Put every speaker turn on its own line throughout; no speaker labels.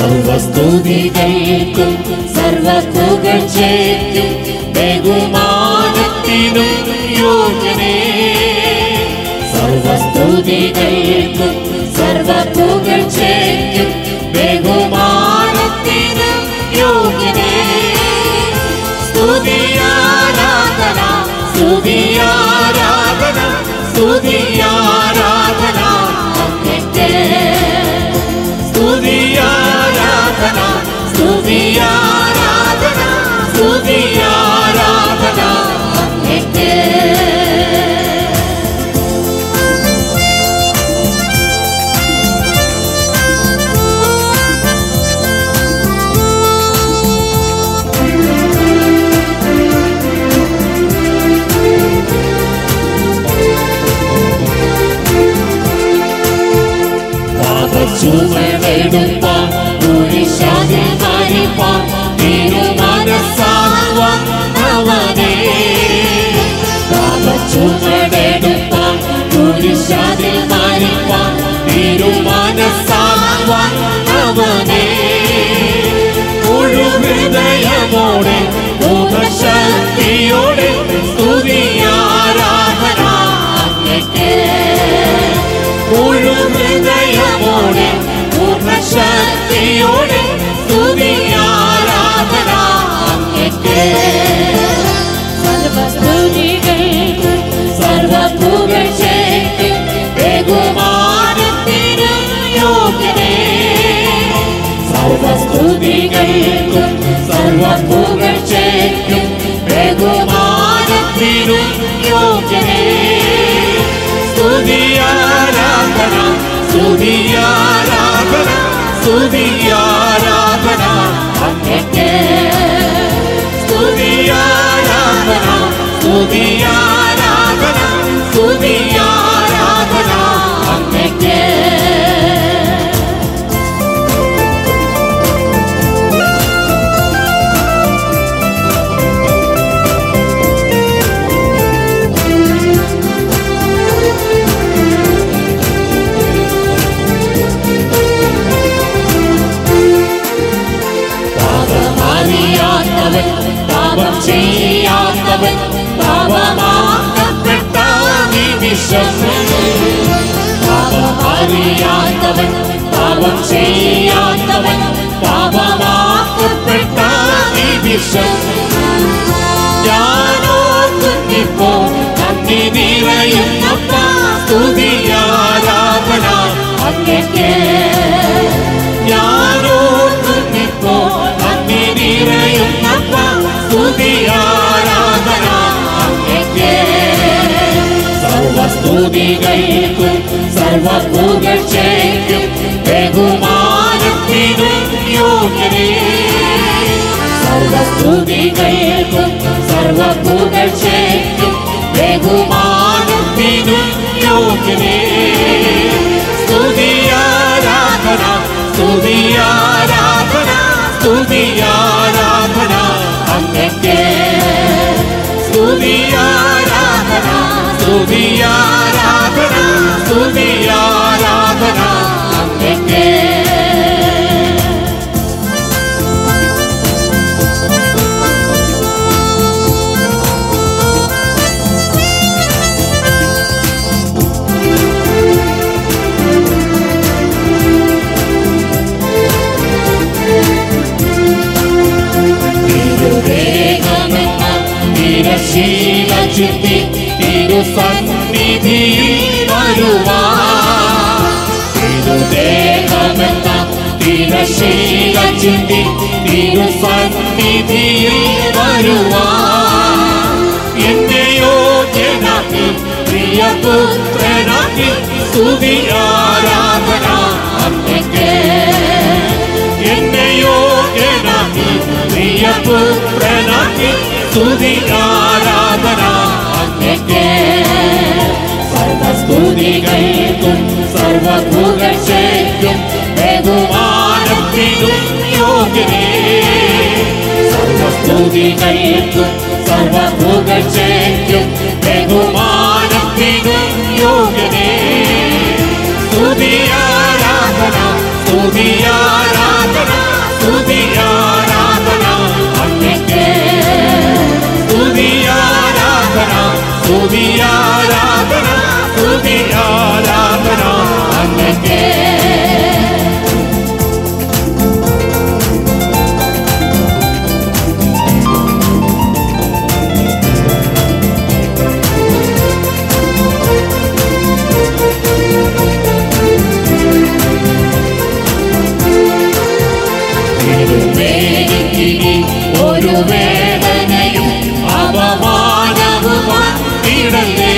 സർവസ്തുതികൾക്കും സർവപുകഴ്ചയ്ക്കും ബഹുമാനത്തിനും യോഗ്യനേ. സർവസ്തുതികൾക്കും സർവപുകഴ്ചയ്ക്കും ബഹുമാനത്തിനും യോഗ്യനേ. സ്തുതിയാരാധന സ്തുതിയാരാധന സ്തുതിയാരാധന അങ്ങേക്ക്. സ്തുതിയാരാധന സ്തുതിയാരാധന സ്തുതിയാരാധന അങ്ങേക്ക്. ചുമടെടുപ്പാൻ കുരിശിൽ മരിപ്പാൻ തിരുമനസ്സാൽ വന്നവനേ. ചുമടെടുപ്പാൻ കുരിശിൽ മരിപ്പാൻ തിരുമനസ്സാൽ വന്നവനേ. മുഴുഹൃദയമോടെ പൂർണ്ണശക്തിയോടെ സ്തുതിയാരാധന അങ്ങേക്ക്. മുഴുഹൃദയമോടെ പൂർണ്ണശക്തിയോടെ സ്തുതിയാരാധന അങ്ങേക്ക്. സർവസ്തുതികൾക്കും സർവപുകഴ്ചയ്ക്കും ബഹുമാനത്തിനും യോഗ്യനേ. സർവസ്തുതികൾക്കും സർവപുകഴ്ചയ്ക്കും ബഹുമാനത്തിനും യോഗ്യനേ. സ്തുതിയാരാധന സ്തുതിയാരാധന സ്തുതിയാരാധന അങ്ങേക്ക്. സ്തുതിയാരാധന സ്തുതിയാരാധന സ്തുതിയാരാധന അങ്ങേക്ക്. പാപം ചെയ്യാത്തവൻ പാപമാക്കപ്പെട്ട നിമിഷം. പാപം അറിയാത്തവൻ പാപം ചെയ്യാത്തവൻ പാപമാക്കപ്പെട്ട നിമിഷം. ഞാനോർക്കുന്നിപ്പോ നന്ദി നിറയുന്നപ്പ സ്തുതിയാരാധന അങ്ങേക്ക്. ഞാനോർക്കുന്നിപ്പോ നന്ദി നിറയുന്നപ്പ സ്തുതിയാരാധന അങ്ങേക്ക്. സർവസ്തുതികൾക്കും സർവപുകഴ്ചയ്ക്കും ബഹുമാനത്തിനും യോഗ്യനേ. സർവസ്തുതികൾക്കും സർവപുകഴ്ചയ്ക്കും ബഹുമാനത്തിനും യോഗ്യനേ. സ്തുതിയാരാധന സ്തുതിയാരാധന സ്തുതിയാരാധന അങ്ങേക്ക്. സ്തുതിയാരാധന സ്തുതിയാരാധന സ്തുതിയാരാധന അങ്ങേക്ക്. തിരശീല ചുറ്റി തിരുസന്നിധിയിൽ വരുവാൻ. തിരുദേഹമെന്ന തിരശീല ചുറ്റി തിരുസന്നിധിയിൽ വരുവാൻ. എന്നെ യോഗ്യനാക്കി പ്രിയപുത്രനാക്കി സ്തുതിയാരാധന അങ്ങേക്ക്. എന്നെ യോഗ്യനാക്കി പ്രിയപുത്രനാക്കി സ്തുതിയാരാധന അങ്ങേക്ക്. സർവസ്തുതികൾക്കും സർവപുകഴ്ചയ്ക്കും ബഹുമാനത്തിനും യോഗ്യനേ. സർവസ്തുതികൾക്കും സർവപുകഴ്ചയ്ക്കും ബഹുമാനത്തിനും യോഗ്യനേ. സ്തുതിയാരാധന സ്തുതിയാരാധന സ്തുതി ആരാധന സ്തുതി ആരാധന അങ്ങേക്ക് ഒരു വേദനയും അപമാനവും വന്നിടല്ലേ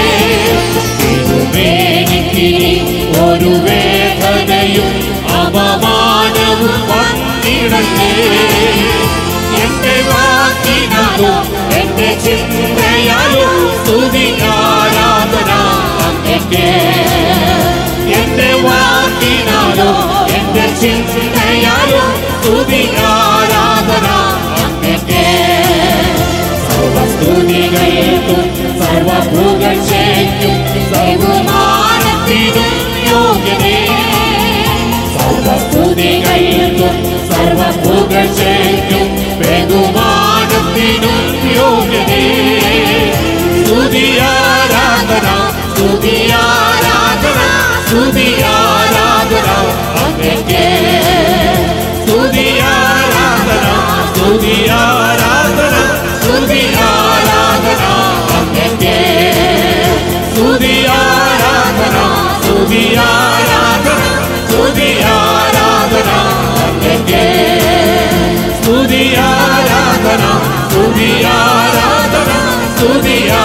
തിരുമേനിക്കിനി ഒരു വേദനയും അപമാനവും വന്നിടല്ലേ എന്റെ വാക്കിനാലോ എന്റെ ചിന്തയാലോ സ്തുതി ആരാധന അങ്ങേക്ക് എന്റെ വാക്കിനാലോ എന്റെ ചിന്തയാലോ സ്തുതി ആരാധന അങ്ങേക്ക് സർവസ്തുതികൾക്കും സർവപുകഴ്ചയ്ക്കും ബഹുമാനത്തിനും യോഗ്യനേ സർവസ്തുതികൾക്കും സർവപുകഴ്ചയ്ക്കും ബഹുമാനത്തിനും യോഗ്യനേ സ്തുതി ആരാധന സ്തുതി ആരാധന സ്തുതി ആരാധന അങ്ങേക്ക് സ്തുതി ആരാധന സ്തുതി ആരാധന സ്തുതി ആരാധന അങ്ങേക്ക് സ്തുതി ആരാധന സ്തുതി ആരാധന സ്തുതി ആരാധന അങ്ങേക്ക് സ്തുതി ആരാധന സ്തുതി ആരാധന സ്തുതി